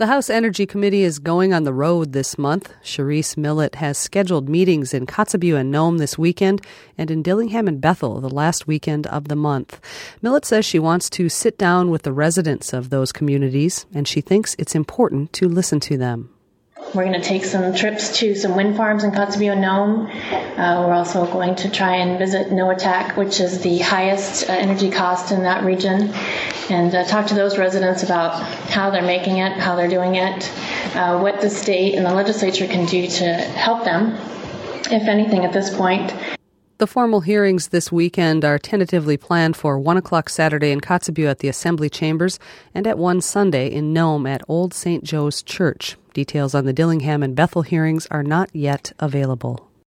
The House Energy Committee is going on the road this month. Charisse Millett has scheduled meetings in Kotzebue and Nome this weekend and in Dillingham and Bethel the last weekend of the month. Millett says she wants to sit down with the residents of those communities, and she thinks it's important to listen to them. We're going to take some trips to some wind farms in Kotzebue and Nome. We're also going to try and visit Noatak, which is the highest energy cost in that region, and talk to those residents about how they're making it, how they're doing it, what the state and the legislature can do to help them, if anything, at this point. The formal hearings this weekend are tentatively planned for 1 o'clock Saturday in Kotzebue at the Assembly Chambers and at 1 Sunday in Nome at Old St. Joe's Church. Details on the Dillingham and Bethel hearings are not yet available.